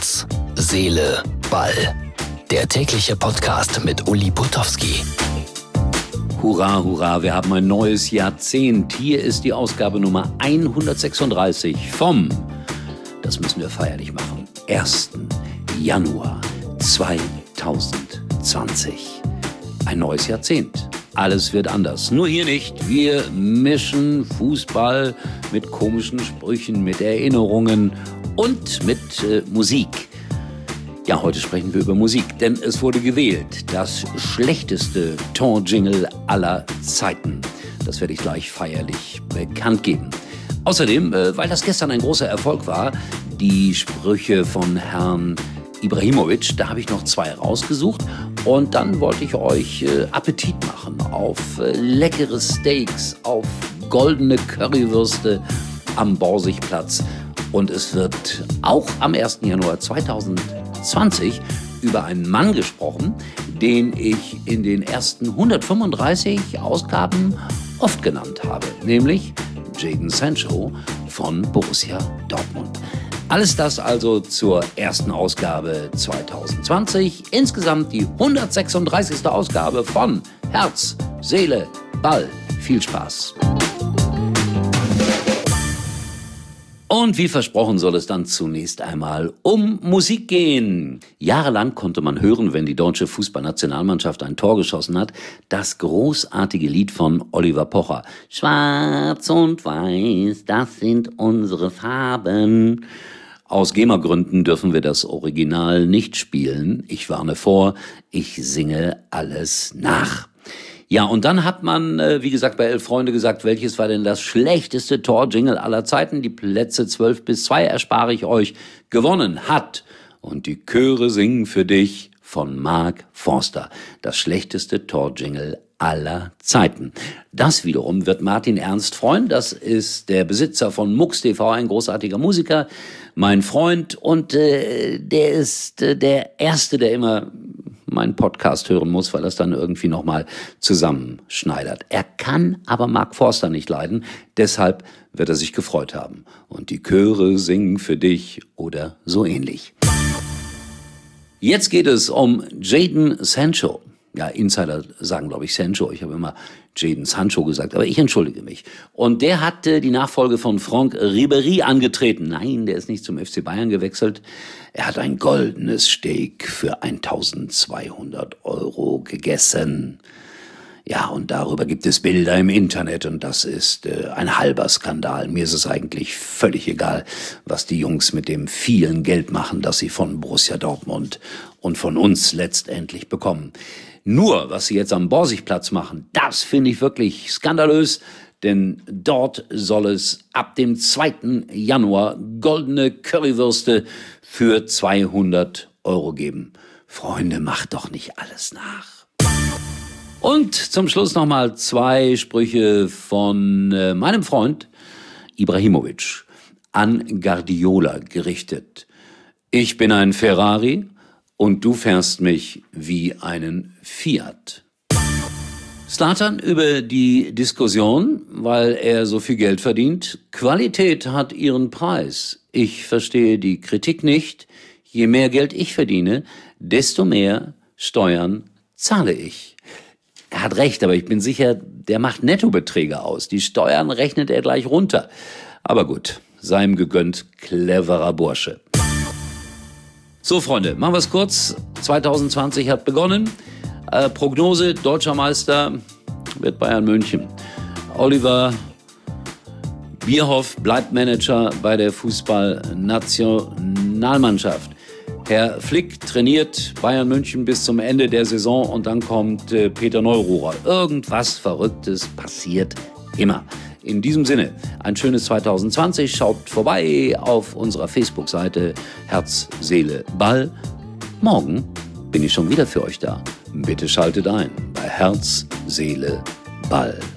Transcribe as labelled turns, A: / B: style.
A: Herz, Seele, Ball. Der tägliche Podcast mit Uli Putowski.
B: Hurra, hurra, wir haben ein neues Jahrzehnt. Hier ist die Ausgabe Nummer 136 vom, das müssen wir feierlich machen, 1. Januar 2020. Ein neues Jahrzehnt. Alles wird anders. Nur hier nicht. Wir mischen Fußball mit komischen Sprüchen, mit Erinnerungen und mit Musik. Ja, heute sprechen wir über Musik, denn es wurde gewählt. Das schlechteste Torjingle aller Zeiten. Das werde ich gleich feierlich bekannt geben. Außerdem, weil das gestern ein großer Erfolg war, die Sprüche von Herrn Ibrahimovic, da habe ich noch 2 rausgesucht. Und dann wollte ich euch Appetit machen auf leckere Steaks, auf goldene Currywürste am Borsigplatz. Und es wird auch am 1. Januar 2020 über einen Mann gesprochen, den ich in den ersten 135 Ausgaben oft genannt habe, nämlich Jadon Sancho von Borussia Dortmund. Alles das also zur ersten Ausgabe 2020. Insgesamt die 136. Ausgabe von Herz, Seele, Ball. Viel Spaß. Und wie versprochen soll es dann zunächst einmal um Musik gehen. Jahrelang konnte man hören, wenn die deutsche Fußballnationalmannschaft ein Tor geschossen hat, das großartige Lied von Oliver Pocher. Schwarz und Weiß, das sind unsere Farben. Aus GEMA-Gründen dürfen wir das Original nicht spielen. Ich warne vor, ich singe alles nach. Ja, und dann hat man, wie gesagt, bei 11 Freunde gesagt, welches war denn das schlechteste Torjingle aller Zeiten? Die Plätze 12-2 erspare ich euch. Gewonnen hat Und die Chöre singen für dich von Mark Forster. Das schlechteste Torjingle aller Zeiten. Das wiederum wird Martin Ernst freuen. Das ist der Besitzer von MUX TV, ein großartiger Musiker, mein Freund. Und der ist der Erste, der immer meinen Podcast hören muss, weil er es dann irgendwie nochmal zusammenschneidert. Er kann aber Mark Forster nicht leiden, deshalb wird er sich gefreut haben. Und die Chöre singen für dich oder so ähnlich. Jetzt geht es um Jadon Sancho. Ja, Insider sagen, glaube ich, Sancho. Ich habe immer Jadon Sancho gesagt, aber ich entschuldige mich. Und der hat die Nachfolge von Franck Ribéry angetreten. Nein, der ist nicht zum FC Bayern gewechselt. Er hat ein goldenes Steak für 1.200 € gegessen. Ja, und darüber gibt es Bilder im Internet und das ist ein halber Skandal. Mir ist es eigentlich völlig egal, was die Jungs mit dem vielen Geld machen, das sie von Borussia Dortmund und von uns letztendlich bekommen. Nur, was sie jetzt am Borsigplatz machen, das finde ich wirklich skandalös, denn dort soll es ab dem 2. Januar goldene Currywürste für 200 € geben. Freunde, macht doch nicht alles nach. Und zum Schluss nochmal 2 Sprüche von meinem Freund Ibrahimovic an Guardiola gerichtet. Ich bin ein Ferrari und du fährst mich wie einen Fiat. Zlatan über die Diskussion, weil er so viel Geld verdient. Qualität hat ihren Preis. Ich verstehe die Kritik nicht. Je mehr Geld ich verdiene, desto mehr Steuern zahle ich. Er hat recht, aber ich bin sicher, der macht Nettobeträge aus. Die Steuern rechnet er gleich runter. Aber gut, sei ihm gegönnt, cleverer Bursche. So, Freunde, machen wir es kurz. 2020 hat begonnen. Prognose, deutscher Meister wird Bayern München. Oliver Bierhoff bleibt Manager bei der Fußballnationalmannschaft. Herr Flick trainiert Bayern München bis zum Ende der Saison und dann kommt Peter Neururer. Irgendwas Verrücktes passiert immer. In diesem Sinne, ein schönes 2020. Schaut vorbei auf unserer Facebook-Seite Herz, Seele, Ball. Morgen bin ich schon wieder für euch da. Bitte schaltet ein bei Herz, Seele, Ball.